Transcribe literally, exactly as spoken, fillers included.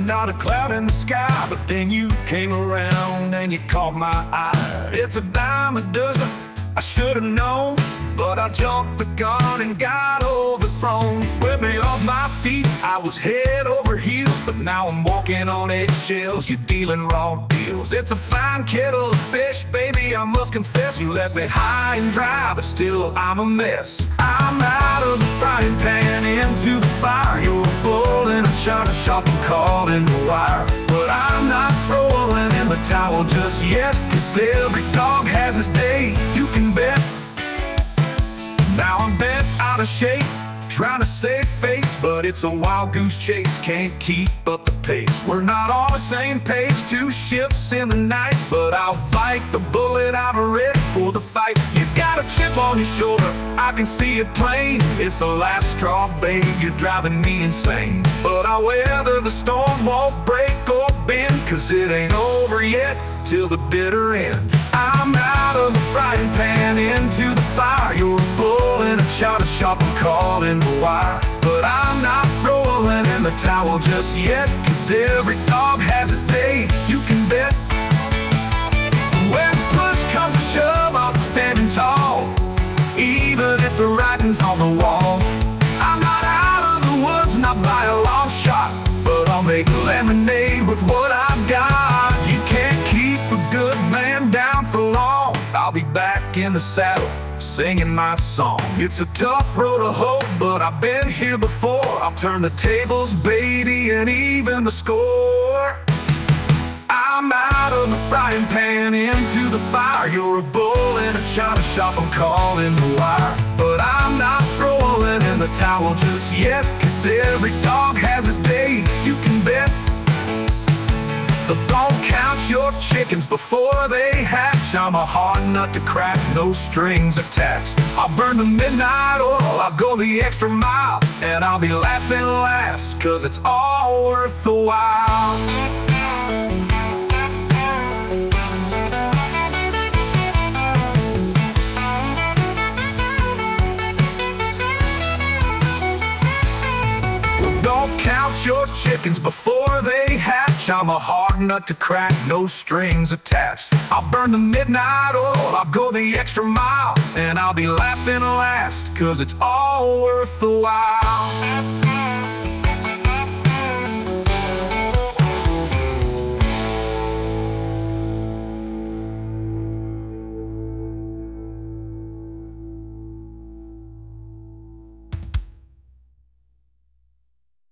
not a cloud in the sky. But then you came around and you caught my eye. It's a dime a dozen, I should've known, but I jumped the gun and got overthrown. Swept me off my feet, I was head over heels, but now I'm walking on eggshells. You're dealing raw deals. It's a fine kettle of fish, baby, I must confess. You left me high and dry, but still I'm a mess. I'm out of the frying pan into the fire. You're a bull in a china shop and caught in the wire. But I'm not throwing in the towel just yet, 'cause every dog has his day, you can bet. Now I'm bent out of shape, trying to save face, but it's a wild goose chase, can't keep up the pace. We're not on the same page, two ships in the night, but I'll bite the bullet, I'm ready for the fight. You got a chip on your shoulder, I can see it plain. It's the last straw, babe, you're driving me insane. But I'll weather the storm, won't break or bend, 'cause it ain't over yet till the bitter end. I'm out of the frying pan into the fire. You're a bull in a china shop and caught in the wire. But I'm not throwing in the towel just yet, 'cause every dog has his day, you can bet. When push comes to shove, I'll be standing tall, even if the writing's on the wall. I'm not out of the woods, not by a long shot, but I'll make lemonade with what I've got. You can't keep a good man down for long. I'll be back in the saddle, singing my song. It's a tough road to hoe, but I've been here before. I'll turn the tables, baby, and even the score. I'm out of the frying pan into the fire. You're a bull in a china shop, I'm calling the wire. But I'm not throwing in the towel just yet, 'cause every dog has his day, you can bet. So don't count your chickens before they hatch. I'm a hard nut to crack, no strings attached. I'll burn the midnight oil, I'll go the extra mile, and I'll be laughing last, 'cause it's all worth the while. Don't count your chickens before they hatch. I'm a hard nut to crack, no strings attached. I'll burn the midnight oil, I'll go the extra mile, and I'll be laughing last, 'cause it's all worth the while.